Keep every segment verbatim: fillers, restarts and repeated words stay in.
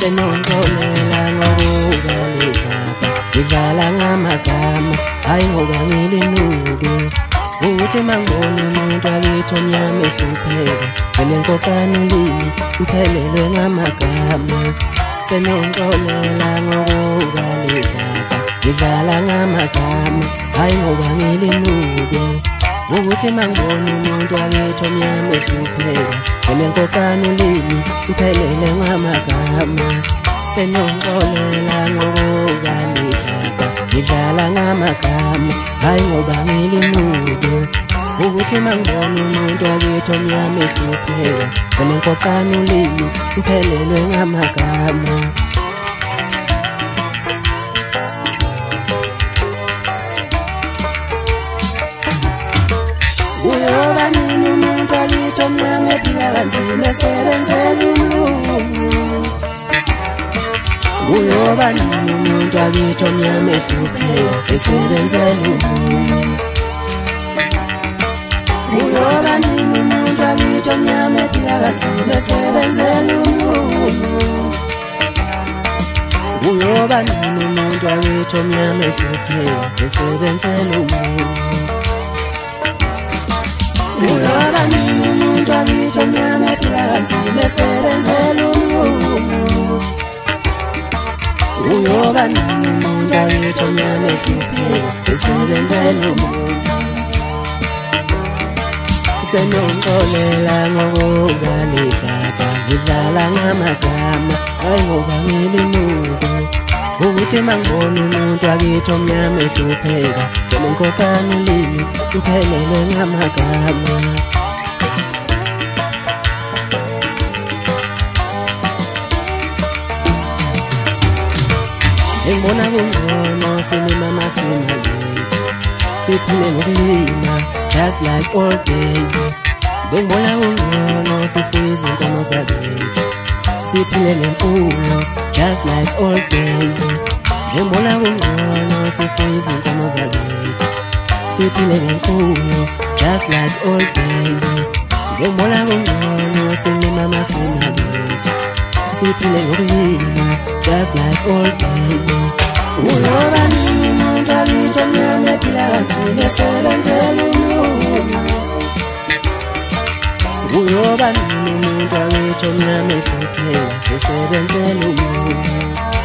senongixolela ngokuba lidlapha, ngidlala ngamagama hhayi ngoba ngilinuke. Ukuthi mangibona umuntu akithi omnyama ehlupheka, vele nkokana ulimi ngiphelelwe ngamagama. Senongixolela ngokuba lidlapha, ngidlala ngamagama hhayi ngoba ngilinuke. Ukuthi mangibona umuntu akithi omnyama ehlupheka, vele nkokana ulimi ngiphelelwe ngamagama. Senongixolela ngokuba lidlapha, ngidlala ngamagama hhayi ngoba ngilinuke. Ukuthi mangibona umuntu akithi omnyama ehlupheka, vele nkokana ulimi ngiphelelwe ngamagama. Uyoba nini umuntu akithi omnyama ephila kanzima esebenzela uMlungu? Uyoba nini umuntu akithi omnyama ehlupheka esebenzela uMlungu? Uyoba nini umuntu akithi omnyama ephila kanzima esebenzela uMlungu? Uyoba nini umuntu akithi omnyama ehlupheka esebenzela uMlungu? Uyoba nini umuntu akithi omnyama ephila kanzima esebenzela uMlungu? Uyoba nini umuntu akithi omnyama ehlupheka esebenzela uMlungu? Senongixolela ngokuba lidlapha, ngidlala ngamagama hhayi ngoba ngilinuke. Ukuthi mangibona umuntu akithi omnyama ehlupheka, vele nkokana ulimi ngiphelelwe ngamagama. Ngibona kungcono silima masingaleti, siphile ngokulima just like old days. Ngibona kungcono sifuye izinkomo zakithi, siphile ngemfuyo just like old days. Ngibona kungcono sifuye izinkomo zakithi, siphile ngemfuyo just like old days. Ngibona kungcono silima masingaleti, siphile ngokulima just like old days. Uyoba nini umuntu akithi omnyama ephila kanzima esebenzela uMlungu? Uyoba nini umuntu akithi omnyama ehlupheka esebenzela uMlungu?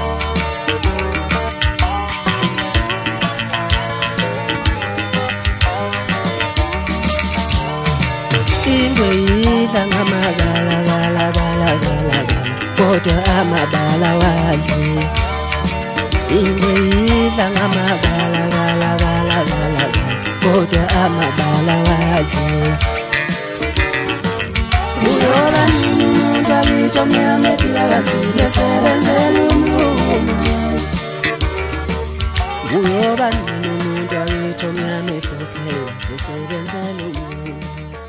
Ingwe yidla ngamagala gala gala gala gala, kodwa amabala wadli. Ingwe yidla ngamagala gala gala gala gala, kodwa amabala wadli. Uyoba nini umuntu akithi omnyama ephila kanzima esebenzela uMlungu? Uyoba nini umuntu akithi omnyama ehlupheka esebenzela uMlungu?